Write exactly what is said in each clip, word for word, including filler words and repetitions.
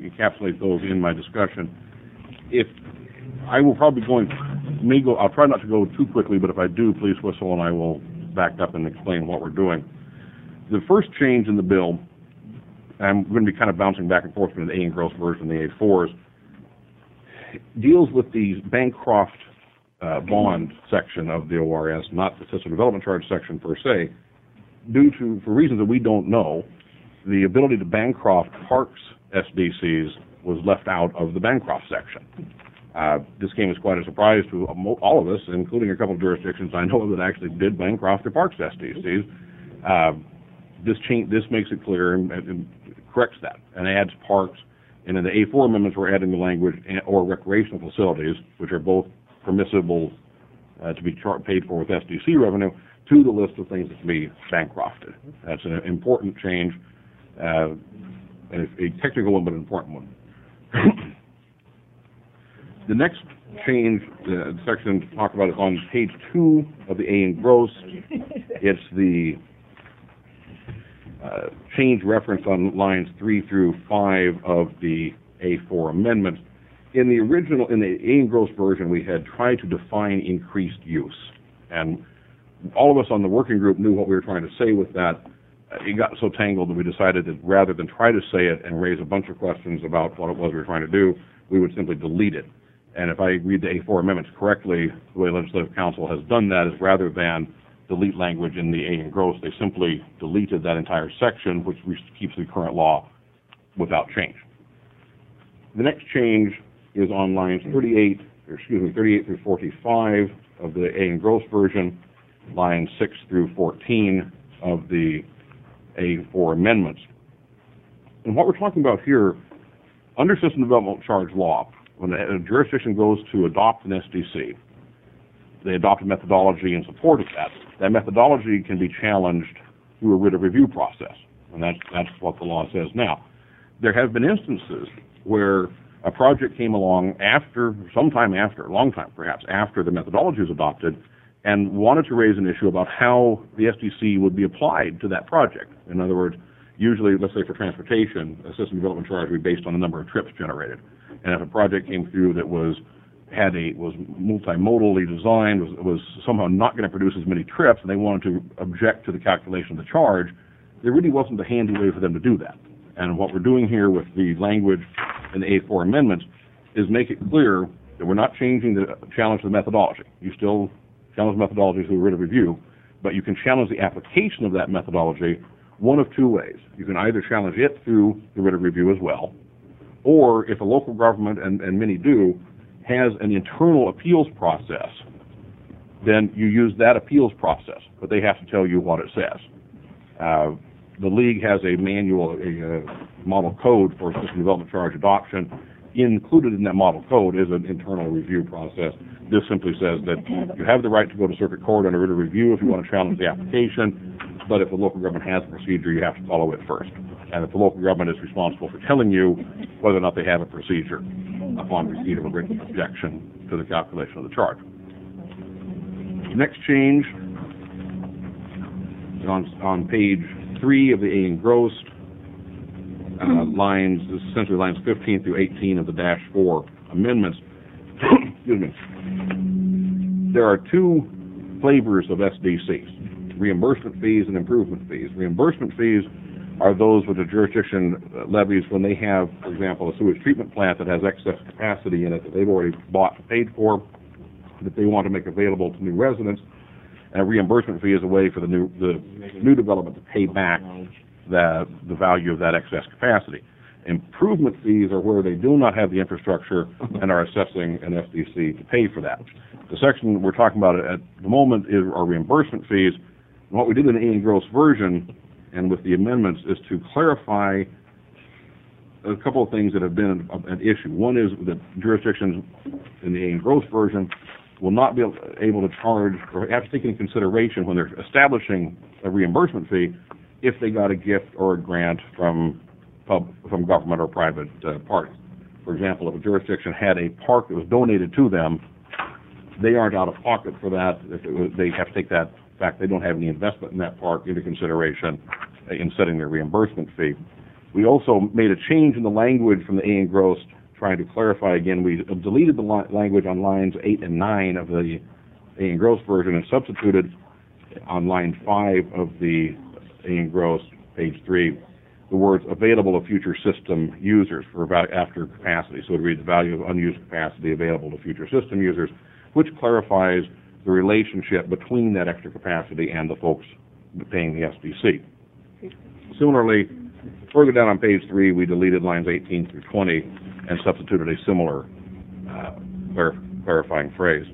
encapsulate those in my discussion. If I will probably going, may go, I'll try not to go too quickly, but if I do, please whistle and I will back up and explain what we're doing. The first change in the bill, I'm going to be kind of bouncing back and forth between the A and gross version and the A fours, deals with the Bancroft uh, bond section of the O R S, not the system development charge section per se, due to, for reasons that we don't know, the ability to Bancroft Parks S D Cs was left out of the Bancroft section. Uh, this came as quite a surprise to all of us, including a couple of jurisdictions I know of that actually did Bancroft their Parks S D Cs. Uh, this change, this makes it clear and, and corrects that and adds parks. And in the A four amendments, we're adding the language or recreational facilities, which are both permissible uh, to be char paid for with S D C revenue, to the list of things that can be Bancrofted. That's an important change, uh, and a technical one, but an important one. The next change, uh, section to talk about is on page two of the A and gross. It's the uh, change reference on lines three through five of the A four amendment. In the original, in the A and gross version, we had tried to define increased use, and all of us on the working group knew what we were trying to say with that. It got so tangled that we decided that rather than try to say it and raise a bunch of questions about what it was we were trying to do, we would simply delete it. And if I read the A four amendments correctly, the way Legislative Council has done that is rather than delete language in the A and gross, they simply deleted that entire section, which keeps the current law without change. The next change is on lines thirty-eight, or excuse me, thirty-eight through forty-five of the A and gross version, lines six through fourteen of the A four amendments. And what we're talking about here, under system development charge law, when a jurisdiction goes to adopt an S D C, they adopt a methodology in support of that. That methodology can be challenged through a writ of review process, and that's, that's what the law says now. There have been instances where a project came along after, sometime after, a long time perhaps, after the methodology was adopted, and wanted to raise an issue about how the S D C would be applied to that project. In other words, usually, let's say for transportation, a system development charge would be based on the number of trips generated. And if a project came through that was had a was multimodally designed, was, was somehow not going to produce as many trips, and they wanted to object to the calculation of the charge, there really wasn't a handy way for them to do that. And what we're doing here with the language in the A four amendments is make it clear that we're not changing the challenge to the methodology. You still challenge methodology through a writ of review, but you can challenge the application of that methodology one of two ways. You can either challenge it through the writ of review as well, or if a local government, and, and many do, has an internal appeals process, then you use that appeals process, but they have to tell you what it says. Uh, the League has a manual, a, a model code for system development charge adoption. Included in that model code is an internal review process. This simply says that you have the right to go to circuit court under writ of review if you want to challenge the application, but if the local government has a procedure, you have to follow it first. And if the local government is responsible for telling you whether or not they have a procedure upon receipt of a written objection to the calculation of the charge. The next change is on, on page three of the A and gross, uh, lines, essentially lines fifteen through eighteen of the dash four amendments. Excuse me. There are two flavors of S D Cs, reimbursement fees and improvement fees. Reimbursement fees are those which a jurisdiction levies when they have, for example, a sewage treatment plant that has excess capacity in it that they've already bought and paid for, that they want to make available to new residents. And a reimbursement fee is a way for the new the new development to pay back the the value of that excess capacity. Improvement fees are where they do not have the infrastructure and are assessing an S D C to pay for that. The section we're talking about at the moment is our reimbursement fees. And what we did in the A and gross version and with the amendments is to clarify a couple of things that have been an issue. One is that jurisdictions in the A and gross version will not be able to charge or have to take into consideration when they're establishing a reimbursement fee if they got a gift or a grant from pub, from government or private uh, parties. For example, if a jurisdiction had a park that was donated to them, they aren't out of pocket for that. If it was, they have to take that fact they don't have any investment in that park into consideration in setting their reimbursement fee. We also made a change in the language from the A engrossed, trying to clarify again. We deleted the li language on lines eight and nine of the A engrossed version and substituted on line five of the A engrossed, page three, the words available to future system users for after capacity. So it reads the value of unused capacity available to future system users, which clarifies the relationship between that extra capacity and the folks paying the S D C. Similarly, further down on page three, we deleted lines eighteen through twenty and substituted a similar uh, clar clarifying phrase.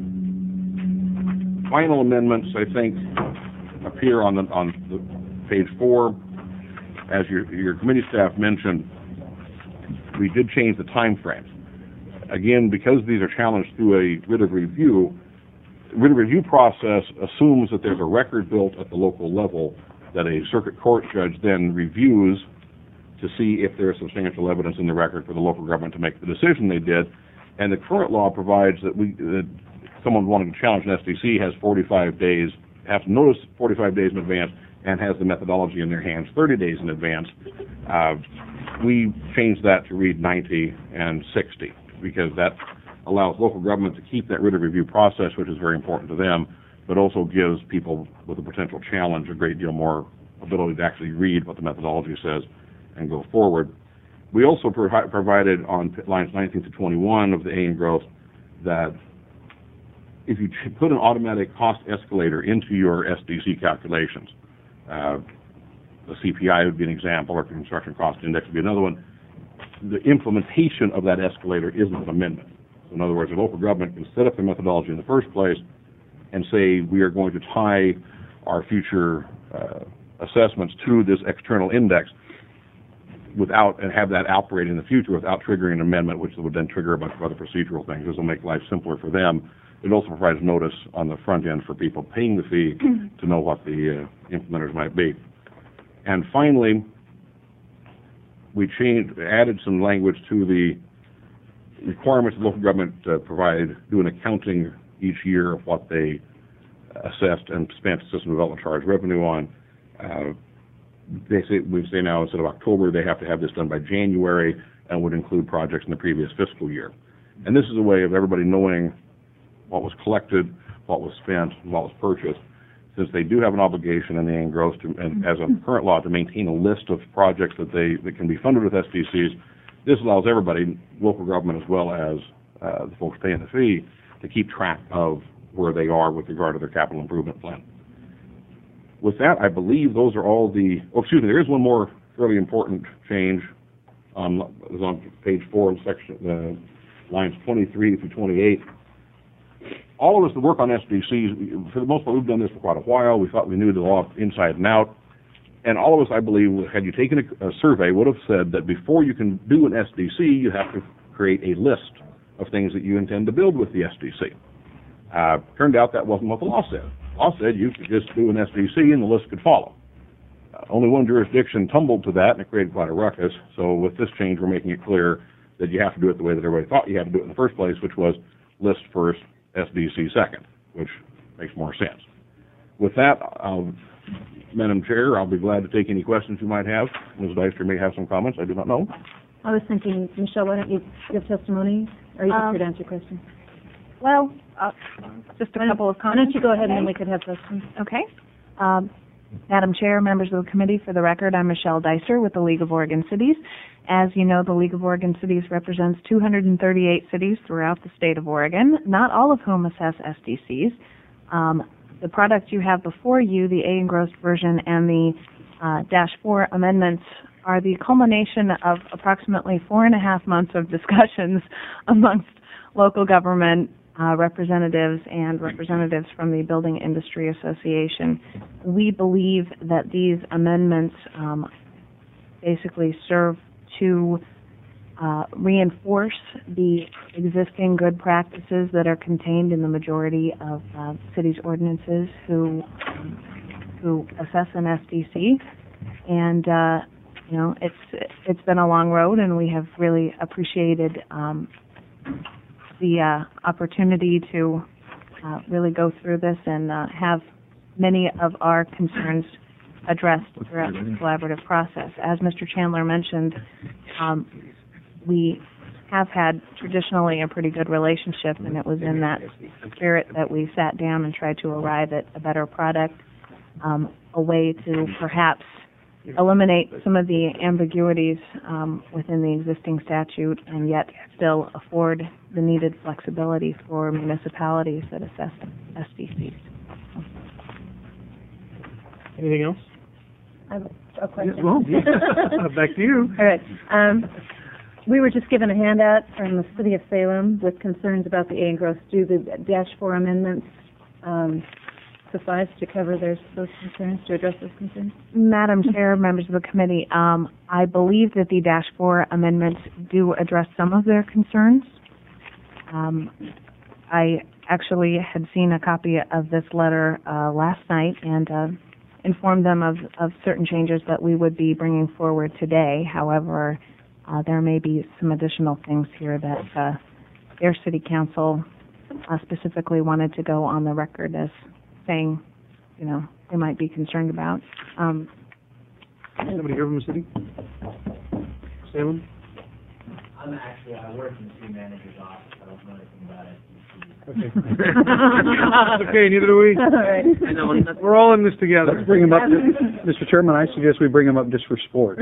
Final amendments, I think, appear on the on the page four. As your, your committee staff mentioned, we did change the time frames. Again, because these are challenged through a writ of review, writ of review process assumes that there's a record built at the local level that a circuit court judge then reviews to see if there is substantial evidence in the record for the local government to make the decision they did. And the current law provides that we, that someone wanting to challenge an S D C has forty-five days, has to notice forty-five days in advance, and has the methodology in their hands thirty days in advance. Uh, we changed that to read ninety and sixty because that allows local government to keep that writ of review process, which is very important to them, but also gives people with a potential challenge a great deal more ability to actually read what the methodology says and go forward. We also pro provided on lines nineteen to twenty-one of the A engrossed that if you put an automatic cost escalator into your S D C calculations, Uh, the C P I would be an example, or construction cost index would be another one. The implementation of that escalator isn't an amendment. So in other words, the local government can set up the methodology in the first place and say we are going to tie our future uh, assessments to this external index without, and have that operate in the future without triggering an amendment, which would then trigger a bunch of other procedural things. This will make life simpler for them. It also provides notice on the front end for people paying the fee to know what the uh, implementers might be. And finally, we changed, added some language to the requirements the local government uh, provide, do an accounting each year of what they assessed and spent system development charge revenue on. Uh, they say, we say now instead of October, they have to have this done by January and would include projects in the previous fiscal year. And this is a way of everybody knowing what was collected, what was spent, and what was purchased, since they do have an obligation in the engrossed, to, and as a current law, to maintain a list of projects that they that can be funded with S D Cs. This allows everybody, local government as well as uh, the folks paying the fee, to keep track of where they are with regard to their capital improvement plan. With that, I believe those are all the. Oh, excuse me. There is one more fairly important change on is on page four, in section uh, lines twenty-three through twenty-eight. All of us that work on S D Cs, for the most part, we've done this for quite a while. We thought we knew the law inside and out. And all of us, I believe, had you taken a, a survey, would have said that before you can do an S D C, you have to create a list of things that you intend to build with the S D C. Uh, turned out that wasn't what the law said. The law said you could just do an S D C and the list could follow. Uh, only one jurisdiction tumbled to that, and it created quite a ruckus. So with this change, we're making it clear that you have to do it the way that everybody thought you had to do it in the first place, which was list first, S D C second, which makes more sense. With that, I'll, Madam Chair, I'll be glad to take any questions you might have. Miz Dyster may have some comments. I do not know. I was thinking, Michelle, why don't you give testimony, or you Um, could answer questions? Well, uh, just a couple of Why comments. don't you go ahead and then Okay. we could have questions. Okay. Um, Madam Chair, members of the committee, for the record, I'm Michelle Dyster with the League of Oregon Cities. As you know, the League of Oregon Cities represents two hundred thirty-eight cities throughout the state of Oregon, not all of whom assess S D Cs. Um, the product you have before you, the A engrossed version and the uh, Dash four amendments, are the culmination of approximately four and a half months of discussions amongst local government uh, representatives and representatives from the Building Industry Association. We believe that these amendments um, basically serve to uh, reinforce the existing good practices that are contained in the majority of uh, cities' ordinances who um, who assess an S D C. And uh, you know, it's it's been a long road, and we have really appreciated um, the uh, opportunity to uh, really go through this and uh, have many of our concerns addressed throughout the collaborative process. As Mister Chandler mentioned, um, we have had traditionally a pretty good relationship, and it was in that spirit that we sat down and tried to arrive at a better product, um, a way to perhaps eliminate some of the ambiguities um, within the existing statute and yet still afford the needed flexibility for municipalities that assess S D Cs. Anything else? I have a question. Yeah, well, back to you. All right. Um, we were just given a handout from the city of Salem with concerns about the A and Gross. Do the dash four amendments um, suffice to cover their, those concerns, to address those concerns? Madam Chair, members of the committee, um, I believe that the dash four amendments do address some of their concerns. Um, I actually had seen a copy of this letter uh, last night and uh, informed them of, of certain changes that we would be bringing forward today. However, uh, there may be some additional things here that uh, their city council uh, specifically wanted to go on the record as saying, you know, they might be concerned about. Um, Somebody here from the city? Salem? I'm actually, I work in the city manager's office, I don't know anything about it. Okay. Okay, neither do we. All right. I know, We're all in this together. Let's bring him up, Mister Chairman, I suggest we bring him up just for sport. Hey,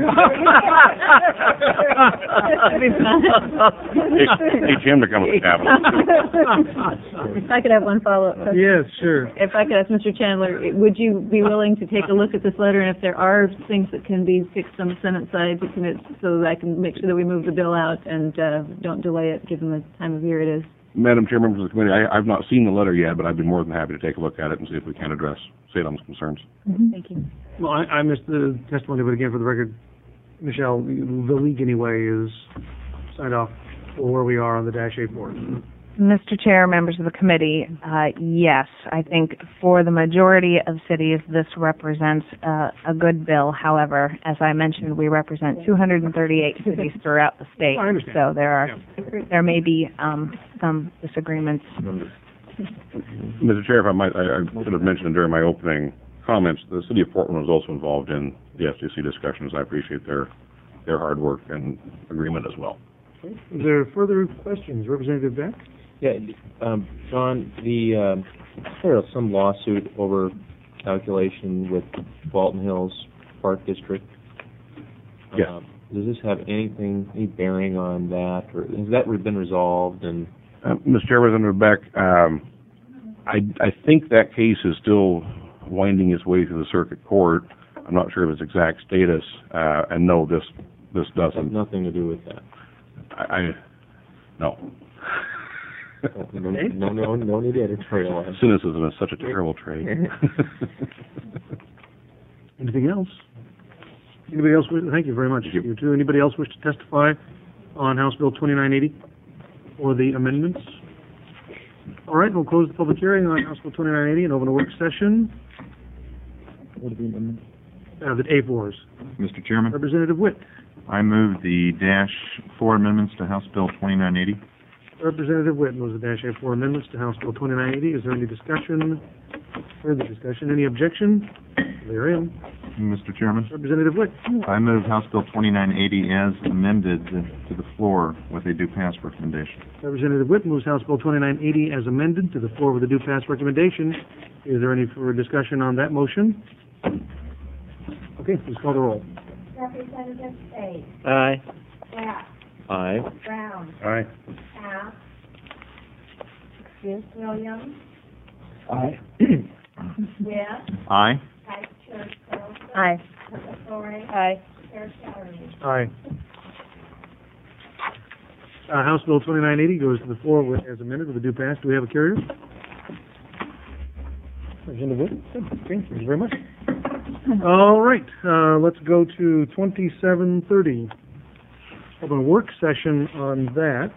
hey, Jim to come with the capital. If I could have one follow-up question. Yes, sure. If I could ask Mister Chandler, would you be willing to take a look at this letter, and if there are things that can be fixed on the Senate side, can it, so that I can make sure that we move the bill out and uh, don't delay it, given the time of year it is? Madam Chair, members of the committee, I, I've not seen the letter yet, but I'd be more than happy to take a look at it and see if we can address Salem's concerns. Mm-hmm. Thank you. Well, I, I missed the testimony, but again, for the record, Michelle, the league anyway is signed off for where we are on the dash A four. Mister Chair, members of the committee, uh, yes, I think for the majority of cities this represents uh, a good bill. However, as I mentioned, we represent two hundred thirty-eight cities throughout the state. I understand. So there are, Yeah. there may be um, some disagreements. Mister Chair, if I might, I, I should have mentioned during my opening comments, the city of Portland was also involved in the S D C discussions. I appreciate their their hard work and agreement as well. Is there further questions? Representative Beck? Yeah, um, John, the, um, there was some lawsuit over calculation with Walton Hills Park District. Yes. Um, does this have anything, any bearing on that, or has that been resolved? And Uh, Mister Chair, Representative Beck, um, I, I think that case is still winding its way through the circuit court. I'm not sure of its exact status, uh, and no, this this has doesn't. nothing to do with that. I, I no. No, no, no, no need to editorialize. Cynicism is such a terrible trait. Anything else? Anybody else? wish- Thank you very much. Thank you. You too. Anybody else wish to testify on House Bill twenty-nine eighty or the amendments? All right, we'll close the public hearing on House Bill twenty-nine eighty and open a work session. What are the amendments? Uh, the A fours. Mister Chairman, Representative Witt. I move the dash four amendments to House Bill twenty-nine eighty. Representative Witt moves the dash A four amendments to House Bill twenty-nine eighty. Is there any discussion? Further discussion? Any objection? Therein. Mister Chairman, Representative Witt. I move House Bill twenty-nine eighty as amended to the floor with a due pass recommendation. Representative Witt moves House Bill twenty-nine eighty as amended to the floor with a due pass recommendation. Is there any further discussion on that motion? Okay, please call the roll. Representative Spade, Aye. Black, Aye. Brown, Aye. Pass, Williams, Aye. Witt, Aye. Vice Chair Carlson, Aye. Lori, Aye. Chair Kelly. Aye. Uh, House Bill twenty-nine eighty goes to the floor with, as amended with a due pass. Do we have a carrier? Representative Witt? Good. Okay, thank you very much. All right, uh, let's go to twenty-seven thirty. Have a work session on that.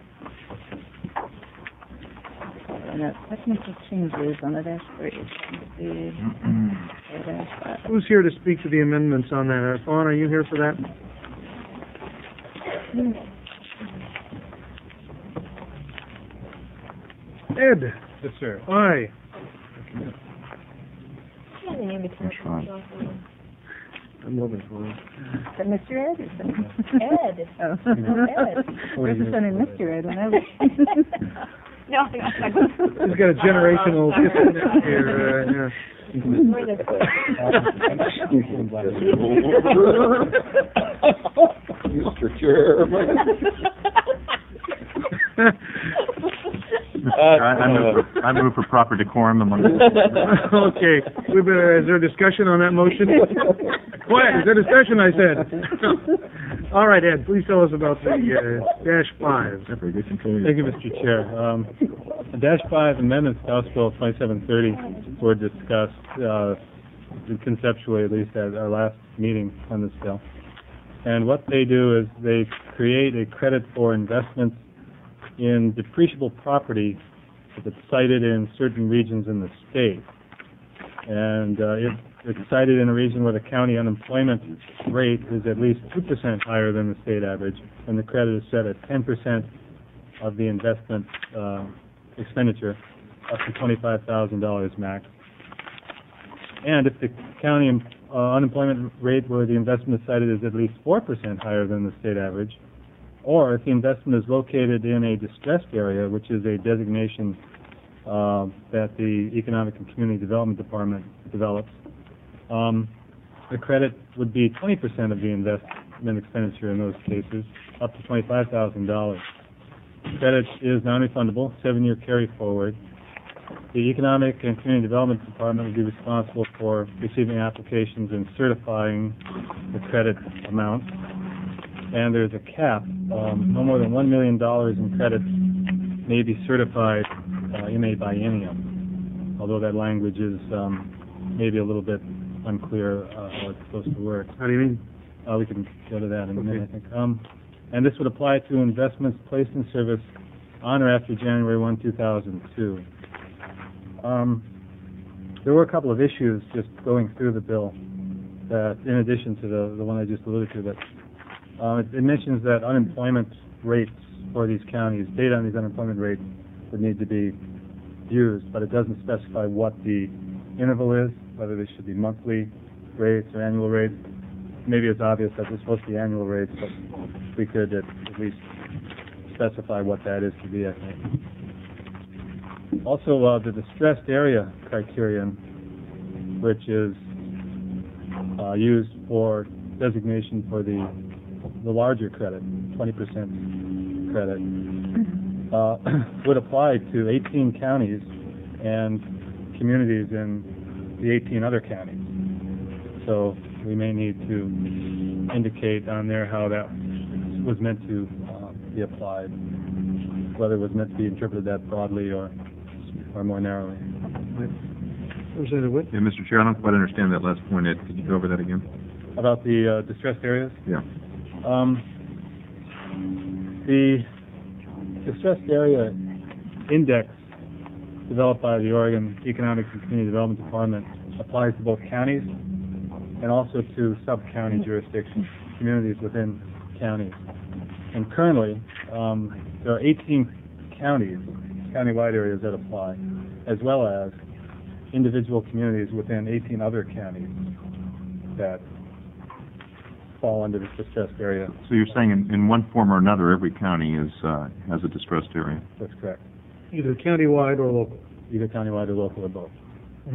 And uh, technical changes on the dash three. The dash five. Who's here to speak to the amendments on that? Uh, Fawn, are you here for that? Ed? Yes, sir. Aye. I'm looking for it. Is that Mister Ed or something? Ed. Oh. Ed. There's a son in Mister Ed when I was. No, He's got a generational disconnect here, uh, yeah. Mister Chairman. I, I move for, I move for proper decorum among. Okay, we better, is there a discussion on that motion? Quiet, is there discussion, I said? All right, Ed, please tell us about the, uh, dash five. Thank you, Mister Chair. Um, the Dash five amendments to House Bill twenty-seven thirty were discussed, uh, conceptually at least at our last meeting on this bill. And what they do is they create a credit for investments in depreciable property that's cited in certain regions in the state. And uh, if it's cited in a region where the county unemployment rate is at least two percent higher than the state average, and the credit is set at ten percent of the investment uh, expenditure, up to twenty-five thousand dollars max. And if the county uh, unemployment rate where the investment is cited is at least four percent higher than the state average, or if the investment is located in a distressed area, which is a designation uh, that the Economic and Community Development Department develops, um, the credit would be twenty percent of the investment expenditure in those cases, up to twenty-five thousand dollars. Credit is non-refundable, seven-year carry forward. The Economic and Community Development Department would be responsible for receiving applications and certifying the credit amount. And there's a cap. Um, no more than one million dollars in credits may be certified uh, in a biennium, although that language is um, maybe a little bit unclear uh, how it's supposed to work. How do you mean? Uh, we can go to that in a Okay. minute, I think. Um, and this would apply to investments placed in service on or after January first, two thousand two. Um, there were a couple of issues just going through the bill that, in addition to the, the one I just alluded to, that uh, it, it mentions that unemployment rates for these counties, data on these unemployment rates would need to be used, but it doesn't specify what the interval is, whether they should be monthly rates or annual rates. Maybe it's obvious that they're supposed to be annual rates, but we could at, at least specify what that is to be, I think. Also, uh, the distressed area criterion, which is uh, used for designation for the the larger credit, twenty percent credit, uh, would apply to eighteen counties and communities in the eighteen other counties. So we may need to indicate on there how that was meant to uh, be applied, whether it was meant to be interpreted that broadly or or more narrowly. Representative Witt? Yeah, Mister Chair, I don't quite understand that last point, Ed. Could you go over that again? About the uh, distressed areas? Yeah. Um, the distressed area index developed by the Oregon Economic and Community Development Department applies to both counties and also to sub-county jurisdictions, communities within counties. And currently, um, there are eighteen counties, county-wide areas that apply, as well as individual communities within eighteen other counties that fall under this distressed area. So you're saying in, in one form or another, every county is uh, has a distressed area? That's correct. Either countywide or local. Either countywide or local or both. Mm-hmm.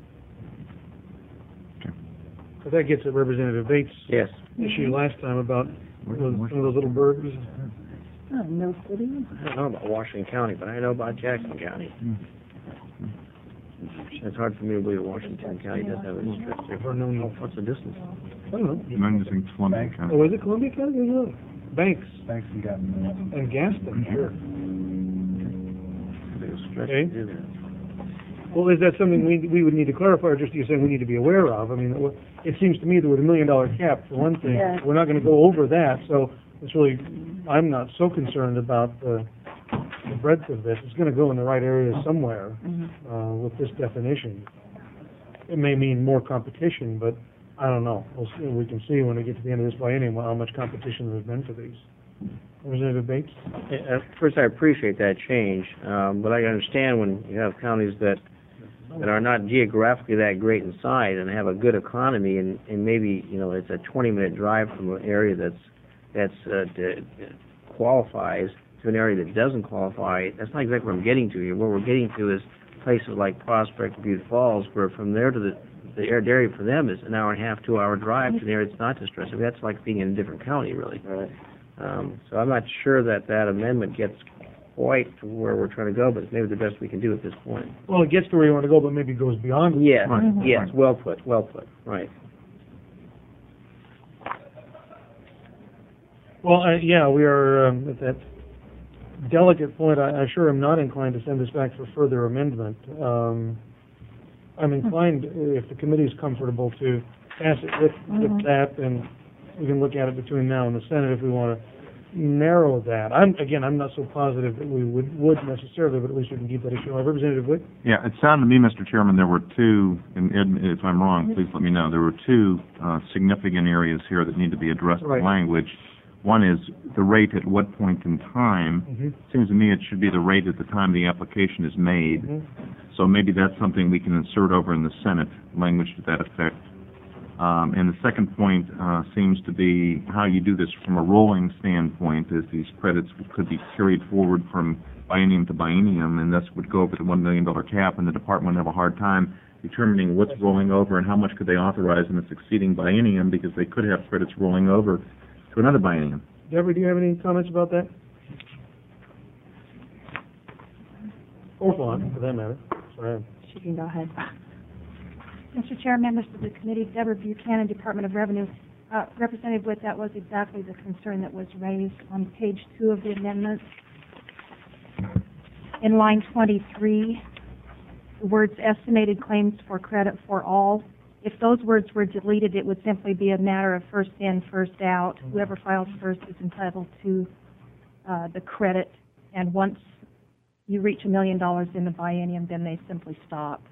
Okay. So that gets at Representative Bates' Yes. issue last time about those, some of those little burgs. Oh, no city? I don't know about Washington County, but I know about Jackson County. It's hard for me to believe that Washington County does have a district. Or no, no. What's the distance? I don't know. I'm just in Columbia County. Oh, is it Columbia County? There's another. Banks Thanks, you got it. and Gaston, sure. There's a stretch Okay. to do that. Well, is that something we we would need to clarify, or just you saying we need to be aware of? I mean, it seems to me that with a million dollar cap, for one thing, Yeah. we're not going to go over that, so it's really, I'm not so concerned about the, the breadth of this. It's going to go in the right area somewhere Mm-hmm. uh, with this definition. It may mean more competition, but I don't know. We'll see, we can see when we get to the end of this biennium how much competition there's been for these. Representative Bates? Uh, First, I appreciate that change, um, but I understand when you have counties that that are not geographically that great in size and have a good economy, and, and maybe, you know, it's a twenty-minute drive from an area that's, that's, uh, d- qualifies to an area that doesn't qualify, that's not exactly what I'm getting to here. What we're getting to is places like Prospect, Butte Falls, where from there to the, the area for them is an hour and a half, two-hour drive to an area that's not distressed. I mean, that's like being in a different county, really. Right. Um, so I'm not sure that that amendment gets quite to where we're trying to go, but it's maybe the best we can do at this point. Well, it gets to where you want to go, but maybe goes beyond it. Yes, Right. yes, well put, well put, right. Well, uh, yeah, we are um, at that delicate point. I, I sure am not inclined to send this back for further amendment. Um, I'm inclined, if the committee is comfortable, to pass it with, with Mhm. that, and we can look at it between now and the Senate if we want to narrow that. I'm, again, I'm not so positive that we would, would necessarily, but at least we can keep that issue alive. Representative Wood? Yeah, it sounded to me, Mister Chairman, there were two, and Ed, if I'm wrong, please let me know, there were two uh, significant areas here that need to be addressed Right. in language. One is the rate at what point in time. Mm-hmm. Seems to me it should be the rate at the time the application is made. Mhm. So maybe that's something we can insert over in the Senate, language to that effect. Um, and the second point uh, seems to be how you do this from a rolling standpoint, as these credits could be carried forward from biennium to biennium, and thus would go over the one million dollar cap, and the department would have a hard time determining what's rolling over and how much could they authorize in a succeeding biennium, because they could have credits rolling over to another biennium. Deborah, do you have any comments about that? Or Fawn, for that matter. Sorry. She can go ahead. Mister Chair, members of the committee, Deborah Buchanan, Department of Revenue. Uh, Representative Witt, that was exactly the concern that was raised on page two of the amendments. In line twenty-three, the words estimated claims for credit for all. If those words were deleted, it would simply be a matter of first in, first out. Whoever files first is entitled to uh, the credit, and once you reach a million dollars in the biennium, then they simply stop.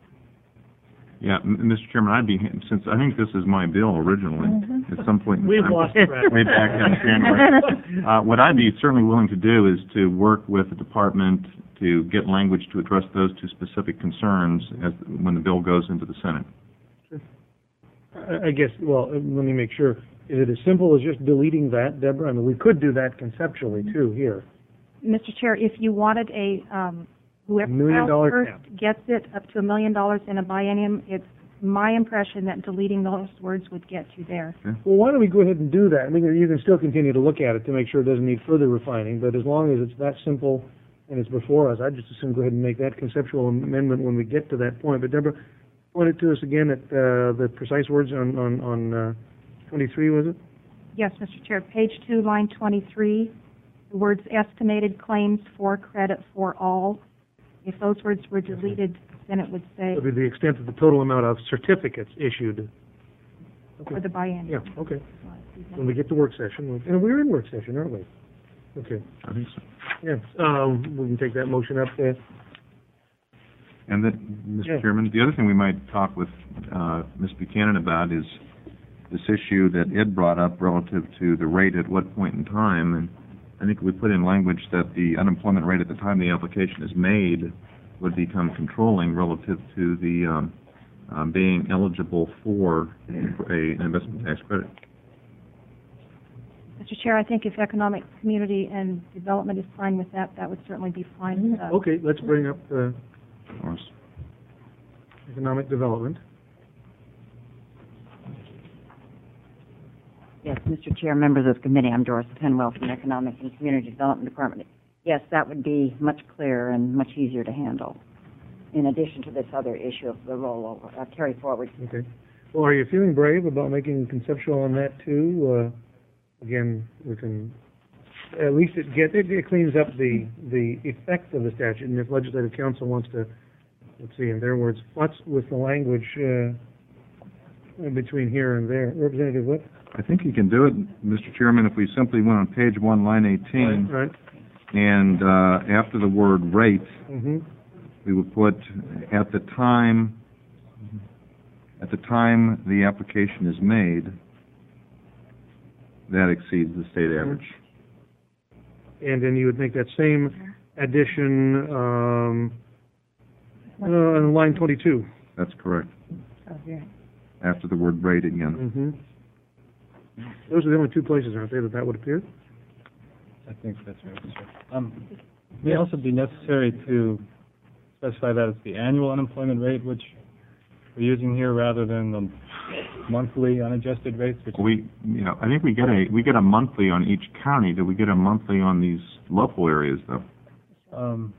Yeah, M- Mister Chairman, I'd be, since I think this is my bill originally, Mhm. at some point in We've time, lost track. way back in January. Uh, what I'd be certainly willing to do is to work with the department to get language to address those two specific concerns as, when the bill goes into the Senate. I I guess, well, uh, let me make sure. Is it as simple as just deleting that, Deborah? I mean, we could do that conceptually, too, here. Mister Chair, if you wanted a, um, whoever Million files dollar first cap. gets it up to a million dollars in a biennium, it's my impression that deleting those words would get you there. Well, why don't we go ahead and do that? I mean, you can still continue to look at it to make sure it doesn't need further refining, but as long as it's that simple and it's before us, I'd just assume go ahead and make that conceptual amendment when we get to that point. But Deborah, point it to us again at uh, the precise words on, on, on uh, twenty-three, was it? Yes, Mister Chair, page two, line twenty-three, the words estimated claims for credit for all. If those words were deleted, then it would say That would be the extent of the total amount of certificates issued. for the biennium. Yeah, okay. When we get to work session, we- and we're in work session, aren't we? Okay, I think so. yeah, um, we can take that motion up there. And then, Mister Yeah. Chairman, the other thing we might talk with uh, Miz Buchanan about is this issue that Ed brought up relative to the rate at what point in time. And I think we put in language that the unemployment rate at the time the application is made would become controlling relative to the um, um, being eligible for a, an investment tax credit. Mister Chair, I think if Economic Community and Development is fine with that, that would certainly be fine with us. Okay, let's bring up the Of course. economic development. Yes, Mister Chair, members of the committee, I'm Doris Penwell from the Economic and Community Development Department. Yes, that would be much clearer and much easier to handle, in addition to this other issue of the rollover, uh, carry forward. Okay. Well, are you feeling brave about making conceptual on that too? Uh, again, we can, at least it get, it, it cleans up the, the effect of the statute, and if legislative council wants to, let's see, in their words, what's with the language, uh, in between here and there. Representative Whip? I think you can do it, Mister Chairman, if we simply went on page one, line eighteen, Right. and uh, after the word rate, Mm-hmm. we would put at the time, at the time the application is made, that exceeds the state average. And then you would make that same addition, um, Uh, on line twenty-two. That's correct. Oh, here. After the word rate again. Mm-hmm. Those are the only two places, aren't they, that that would appear? I think that's right, sir. Um, it may also be necessary to specify that it's the annual unemployment rate which we're using here rather than the monthly unadjusted rates, which We, you know, I think we get a, we get a monthly on each county. Do we get a monthly on these local areas, though? um,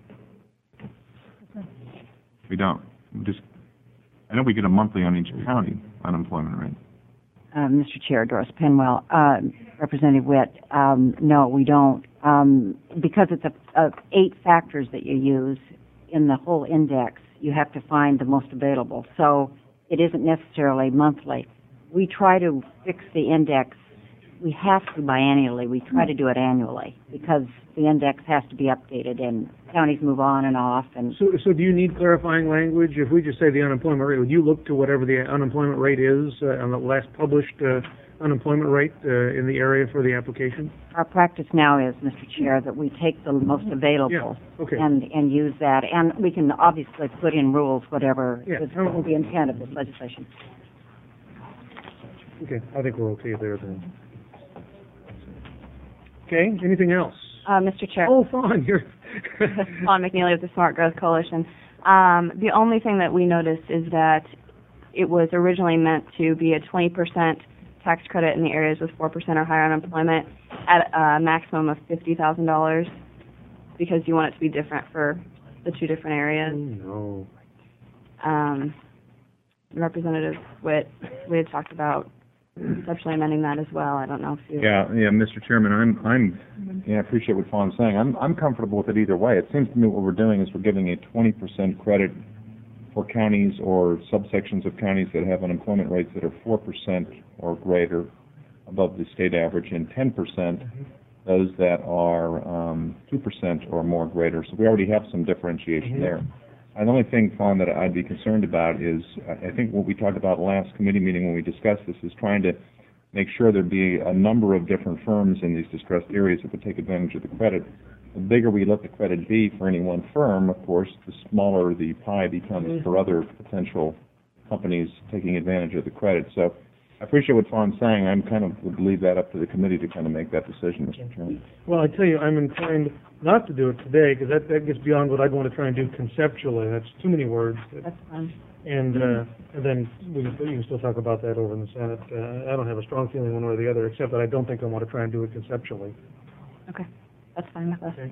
We don't. We just, I know we get a monthly on each county unemployment rate. Uh, Mister Chair, Doris Penwell, uh, Representative Witt, um, no, we don't, um, because it's a, a eight factors that you use in the whole index. You have to find the most available, so it isn't necessarily monthly. We try to fix the index. We have to biannually. We try to do it annually because the index has to be updated and counties move on and off. And So, so do you need clarifying language? If we just say the unemployment rate, would you look to whatever the unemployment rate is uh, on the last published uh, unemployment rate uh, in the area for the application? our practice now is, Mister Chair, that we take the most available Yeah, okay. and and use that, and we can obviously put in rules, whatever Yeah. is the intent of this legislation. Okay, I think we're okay there then. Okay, anything else? Uh, Mister Chair. Oh, fine, you're... Paul McNeely with the Smart Growth Coalition. Um, the only thing that we noticed is that it was originally meant to be a twenty percent tax credit in the areas with four percent or higher unemployment at a maximum of fifty thousand dollars because you want it to be different for the two different areas. No. Um, Representative Witt, we had talked about conceptually amending that as well. I don't know if you... Yeah, yeah, Mister Chairman, I'm, I'm, yeah, I appreciate what Fawn's saying. I'm, I'm comfortable with it either way. It seems to me what we're doing is we're giving a twenty percent credit for counties or subsections of counties that have unemployment rates that are four percent or greater above the state average, and ten percent those that are um, two percent or more greater. So we already have some differentiation Mm-hmm. there. And the only thing, Fawn, that I'd be concerned about is, I I think what we talked about last committee meeting when we discussed this is trying to make sure there'd be a number of different firms in these distressed areas that would take advantage of the credit. The bigger we let the credit be for any one firm, of course, the smaller the pie becomes for other potential companies taking advantage of the credit. So I appreciate what Fawn's saying. I'm kind of would leave that up to the committee to kind of make that decision, Mister Chairman. Well, I tell you, I'm inclined not to do it today, because that, that gets beyond what I'd want to try and do conceptually. That's too many words. That's fine. And, uh, and then we can, you can still talk about that over in the Senate. Uh, I don't have a strong feeling one way or the other, except that I don't think I want to try and do it conceptually. Okay, that's fine with us. Okay.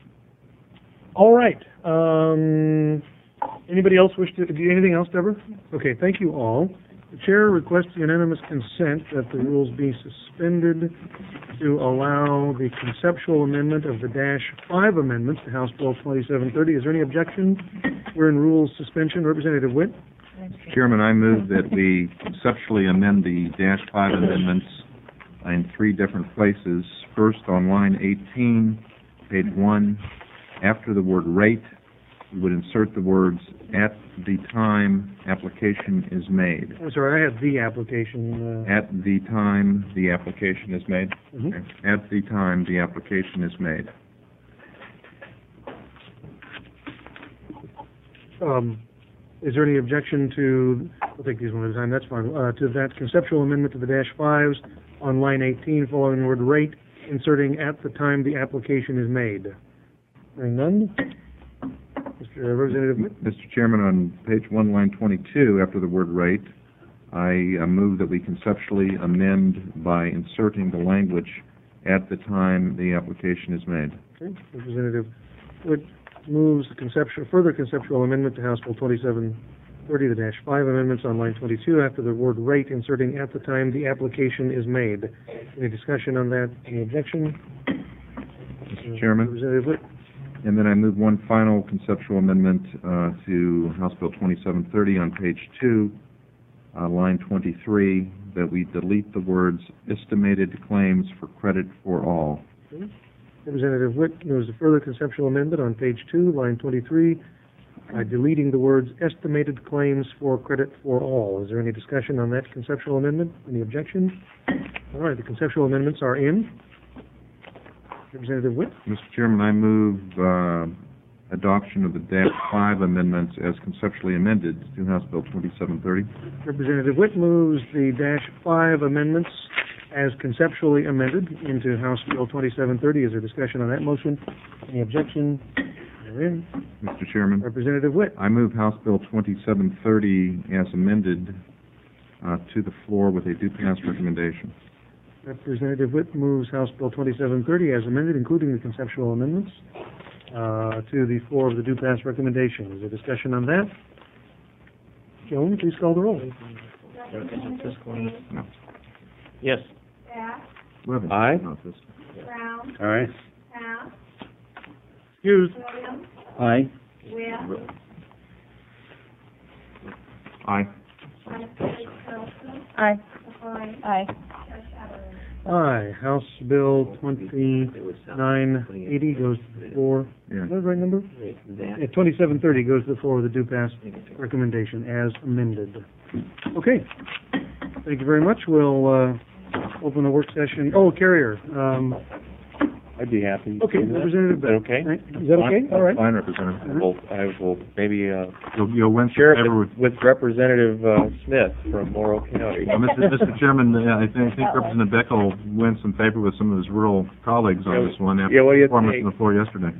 All right. Um, anybody else wish to, do you, anything else, Deborah? Okay, thank you all. The chair requests unanimous consent that the rules be suspended to allow the conceptual amendment of the dash five amendments to House Bill twenty-seven thirty. Is there any objection? We're in rules suspension. Representative Witt? Chairman, I move that we conceptually amend the dash five amendments in three different places. First, on line eighteen, page one, after the word rate, we would insert the words at the time application is made. I'm sorry, I have the application. Uh, At the time the application is made. Mhm. Okay. At the time the application is made. um, is there any objection to, we'll take these one at a time, that's fine, uh, to that conceptual amendment to the dash fives on line eighteen, following the word rate, inserting at the time the application is made? Hearing none? Mister Representative Witt? Mister Chairman, on page one, line twenty-two, after the word rate, I uh, move that we conceptually amend by inserting the language at the time the application is made. Okay, Representative Witt moves the conceptual, further conceptual amendment to House Bill twenty-seven thirty, the dash five amendments on line twenty-two, after the word rate, inserting at the time the application is made. Any discussion on that? Any objection? Mister Chairman? Representative Witt? And then I move one final conceptual amendment uh, to House Bill twenty-seven thirty on page two, uh, line twenty-three, that we delete the words estimated claims for credit for all. Okay. Representative Witt moves a further conceptual amendment on page two, line twenty-three, by deleting the words estimated claims for credit for all. Is there any discussion on that conceptual amendment? Any objection? All right, the conceptual amendments are in. Representative Witt? Mister Chairman, I move uh, adoption of the dash five amendments as conceptually amended to House Bill twenty-seven thirty. Representative Witt moves the dash five amendments as conceptually amended into House Bill twenty-seven thirty. Is there discussion on that motion? Any objection? Therein. Mister Chairman, Representative Witt. I move House Bill twenty-seven thirty as amended uh, to the floor with a due pass recommendation. Representative Witt moves House Bill twenty-seven thirty as amended, including the conceptual amendments, uh, to the floor of the due pass recommendation. Is there discussion on that? Joan, please call the roll. No. Yes. Bass, Levin. Aye. Not this. Brown, Aye. Pass, Excused. Williams, Aye. Witt, Aye. Montgomery Carlson, Aye. Levine, Aye. Judge Evelyn. Aye. House Bill twenty-nine eighty goes to the floor. Yeah. Is that the right number? Yeah, twenty-seven thirty goes to the floor with the due pass recommendation as amended. Okay. Thank you very much. We'll, uh, open the work session. Oh, Carrier, um, I'd be happy. okay, Representative Beck. okay? Is that okay? All right. Fine, Representative. Well, I will maybe, uh, You'll, you'll win some share favor it with with Representative, uh, Smith from Morrow County. Well, Mister Mister Chairman, uh, I think, I think Representative Beck will win some favor with some of his rural colleagues on this one after Yeah, what do you performance think? on the floor yesterday.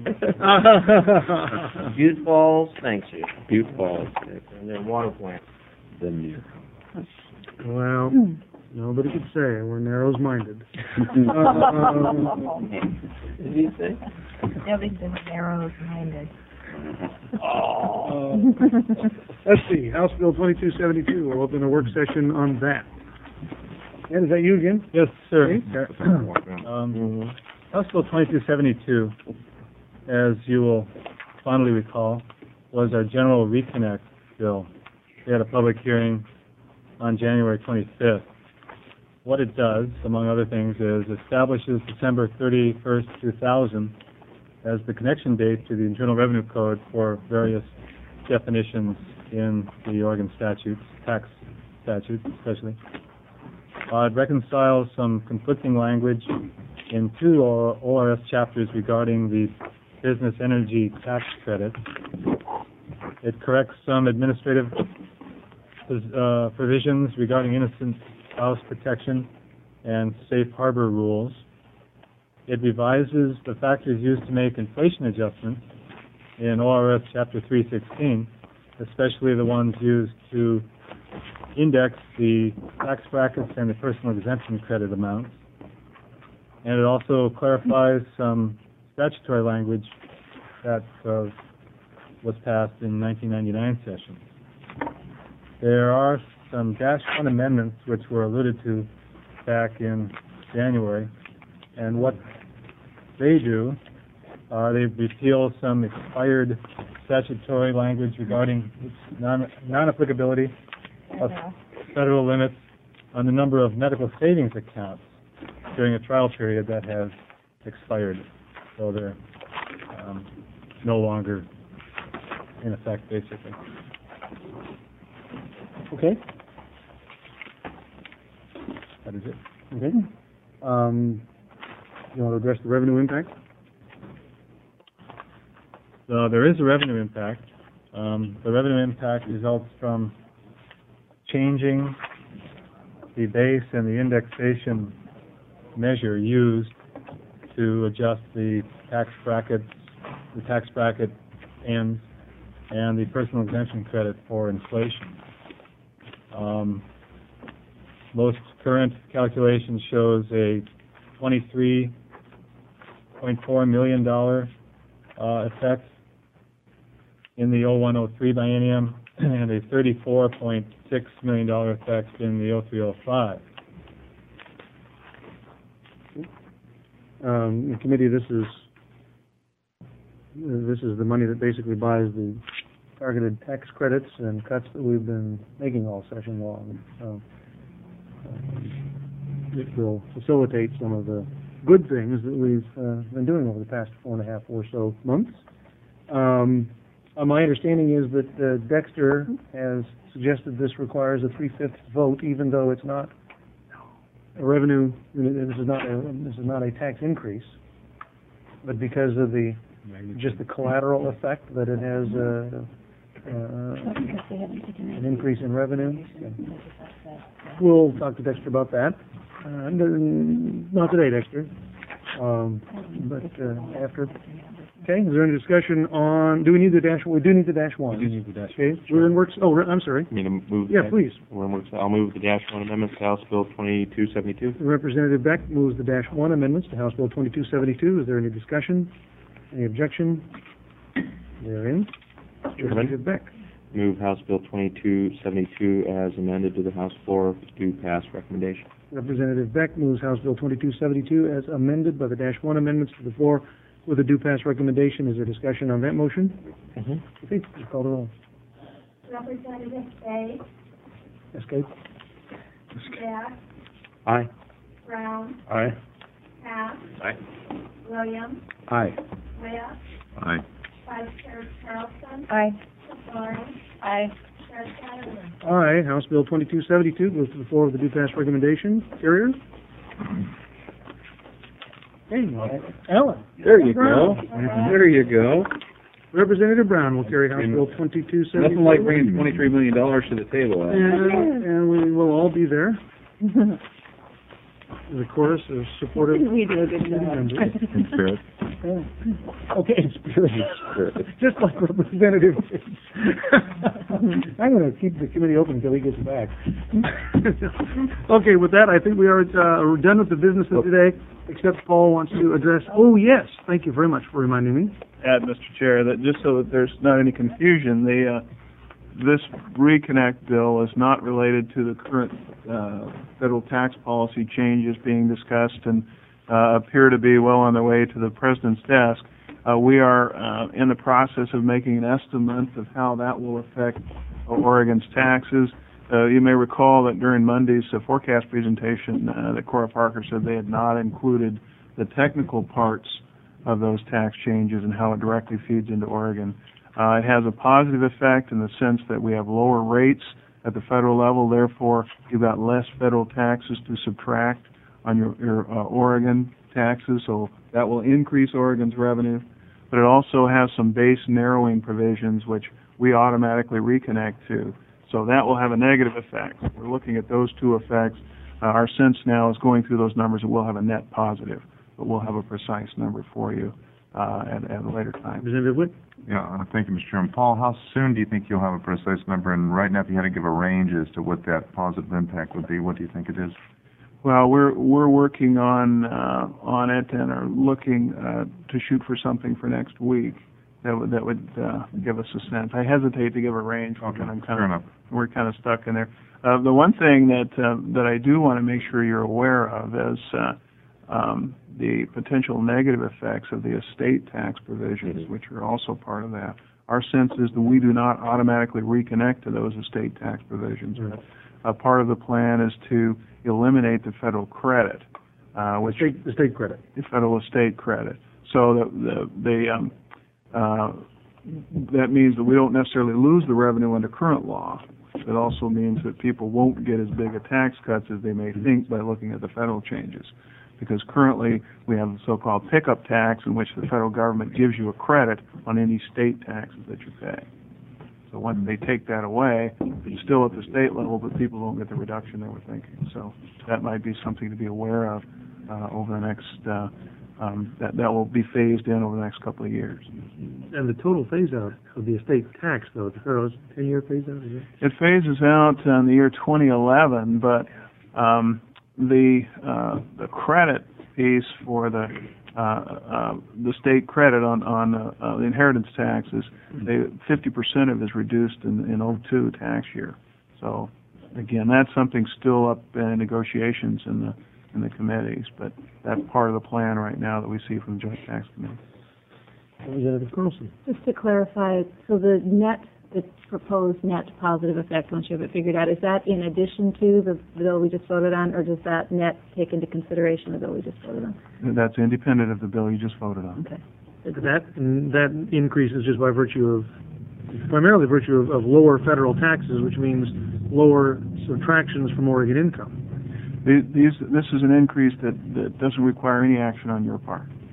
Butte Falls, thanks you. Butte Falls. And their water plant. Then Well, nobody could say we're narrows-minded. Did you say? Everything's narrow-minded. Uh, Let's see, House Bill twenty-two seventy-two, we'll open a work session on that. Ed, is that you again? Yes, sir. Okay. Um, House Bill twenty-two seventy-two, as you will fondly recall, was our general reconnect bill. We had a public hearing on January twenty-fifth. What it does, among other things, is establishes December thirty-first, two thousand as the connection date to the Internal Revenue Code for various definitions in the Oregon statutes, tax statutes especially. Uh, it reconciles some conflicting language in two O R S chapters regarding the business energy tax credit. It corrects some administrative uh, provisions regarding innocent spouse protection and safe harbor rules. It revises the factors used to make inflation adjustments in O R S Chapter three sixteen, especially the ones used to index the tax brackets and the personal exemption credit amounts. And it also clarifies some statutory language that uh, was passed in nineteen ninety-nine session. There are some dash one amendments which were alluded to back in January, and what they do, uh, they repeal some expired statutory language regarding non, non-applicability of federal limits on the number of medical savings accounts during a trial period that has expired. So they're um, no longer in effect, basically. Okay. That is it. Okay. Um, you want to address the revenue impact? So there is a revenue impact. Um, the revenue impact results from changing the base and the indexation measure used to adjust the tax brackets, the tax bracket ends, and the personal exemption credit for inflation. Um, most current calculation shows a twenty-three point four million dollars uh, effect in the oh one oh three biennium and a thirty-four point six million dollars effect in the oh three oh five. Um, in committee, this is this is the money that basically buys the targeted tax credits and cuts that we've been making all session long. So um, it will facilitate some of the good things that we've uh, been doing over the past four and a half or so months. Um, uh, my understanding is that uh, Dexter has suggested this requires a three-fifths vote, even though it's not a revenue. This is not a, this is not a tax increase, but because of the just the collateral effect that it has, uh, uh, an increase in revenue. We'll talk to Dexter about that. Uh, n- not today, Dexter, um, but, uh, after. Okay, is there any discussion on, do we need the dash, we do need the dash one? We do need the dash Okay, we're in works, oh, I'm sorry. I mean, to move. Yeah, that- please. We're in works, I'll move the dash one amendments to House Bill twenty-two seventy-two. Representative Beck moves the dash one amendments to House Bill twenty-two seventy-two. Is there any discussion? Any objection? Therein. Representative Beck. Move House Bill twenty-two seventy-two as amended to the House floor with due pass recommendation. Representative Beck moves House Bill twenty-two seventy-two as amended by the dash one amendments to the floor with a due pass recommendation. Is there discussion on that motion? Mm-hmm. Okay, please call the roll. Representative Day, Escape. Beck, Aye. Brown, Aye. Pass, Aye. Williams, Aye. Webb, Aye. Vice Chair Carlson, Aye. Lawrence, Aye. Chair Satterwhite. Aye. House Bill twenty-two seventy-two goes to the floor with a due pass recommendation. Carrier? Hey, Alan. There you Brown. go. There you go. Representative Brown will carry House Bill twenty-two seventy-two. Nothing like bringing twenty-three million dollars to the table. Al. And, and we will all be there. The chorus is supportive. We do a good job. In spirit. Okay, in spirit. Just like Representative. I'm going to keep the committee open until he gets back. Okay, with that, I think we are uh, we're done with the business of today, except Paul wants to address, oh, yes, thank you very much for reminding me. Add, Mister Chair, that just so that there's not any confusion, the, uh, this reconnect bill is not related to the current uh, federal tax policy changes being discussed and uh, appear to be well on their way to the President's desk. Uh, we are uh, in the process of making an estimate of how that will affect uh, Oregon's taxes. Uh, you may recall that during Monday's uh, forecast presentation, uh, that Cora Parker said they had not included the technical parts of those tax changes and how it directly feeds into Oregon. Uh, it has a positive effect in the sense that we have lower rates at the federal level, therefore you've got less federal taxes to subtract on your, your uh, Oregon taxes, so that will increase Oregon's revenue. But it also has some base narrowing provisions which we automatically reconnect to, so that will have a negative effect. We're looking at those two effects. Uh, our sense now is going through those numbers, it will have a net positive, but we'll have a precise number for you uh, at, at a later time. Representative Witt? Yeah, uh, thank you, Mister Chairman. Paul, how soon do you think you'll have a precise number? And right now, if you had to give a range as to what that positive impact would be, what do you think it is? Well, we're we're working on uh, on it and are looking uh, to shoot for something for next week that would that would uh, give us a sense. I hesitate to give a range Okay, because I'm fair kind enough. of we're kind of stuck in there. Uh, the one thing that uh, that I do want to make sure you're aware of is uh, um, the potential negative effects of the estate tax provisions, which are also part of that. Our sense is that we do not automatically reconnect to those estate tax provisions. But a part of the plan is to eliminate the federal credit, uh, which State, the state credit. the federal estate credit. So the the, the um, uh, that means that we don't necessarily lose the revenue under current law. It also means that people won't get as big a tax cuts as they may think by looking at the federal changes. Because currently we have the so-called pickup tax in which the federal government gives you a credit on any state taxes that you pay. So once they take that away, it's still at the state level, but people don't get the reduction they were thinking. So that might be something to be aware of uh, over the next, uh, um, that, that will be phased in over the next couple of years. And the total phase-out of the estate tax, though, the federal, ten-year phase-out, is it? It phases out in the year twenty eleven, but um, the uh, the credit piece for the uh, uh, the state credit on on uh, uh, the inheritance taxes, they fifty percent of it is reduced in in oh two tax year. So again, that's something still up in negotiations in the in the committees, but that's part of the plan right now that we see from the Joint Tax Committee. Representative Carlson. Just to clarify, so the net, the proposed net positive effect, once you have it figured out, is that in addition to the bill we just voted on, or does that net take into consideration the bill we just voted on? That's independent of the bill you just voted on. Okay. That, that increase is just by virtue of, primarily virtue of, of lower federal taxes, which means lower subtractions from Oregon income. These, these, this is an increase that, that doesn't require any action on your part.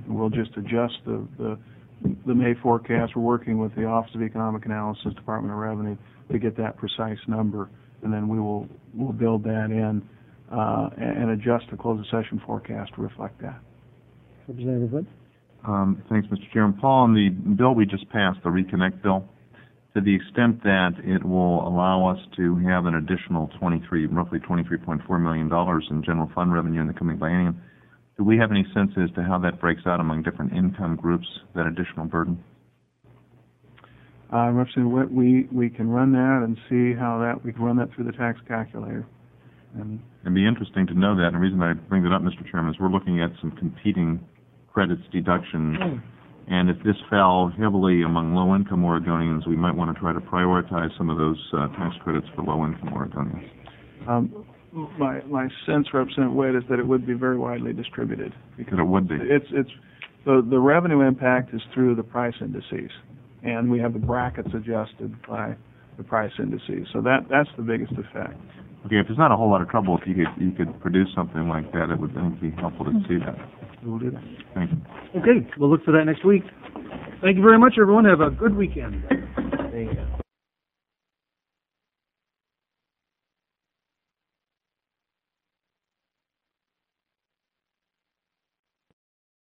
We'll just adjust the, the, the May forecast. We're working with the Office of Economic Analysis, Department of Revenue, to get that precise number, and then we will, we'll build that in, uh, and, and adjust the close of session forecast to reflect that. Representative Wood? Um, thanks, Mister Chairman. Paul, on the bill we just passed, the Reconnect bill, to the extent that it will allow us to have an additional twenty-three, roughly twenty-three point four million dollars in general fund revenue in the coming biennium, do we have any sense as to how that breaks out among different income groups, that additional burden? Uh, Representative Witt, we, we can run that and see how that, we can run that through the tax calculator. And It'd be interesting to know that, and the reason I bring that up, Mister Chairman, is we're looking at some competing credits deductions, and if this fell heavily among low-income Oregonians, we might want to try to prioritize some of those uh, tax credits for low-income Oregonians. Um, my my sense, Representative Witt, is that it would be very widely distributed. Because it would be. It's it's the the revenue impact is through the price indices, and we have the brackets adjusted by the price indices. So that that's the biggest effect. Okay, if there's not a whole lot of trouble, if you could you could produce something like that, it would I think be helpful to see that. We'll do that. Thank you. Okay, we'll look for that next week. Thank you very much, everyone. Have a good weekend.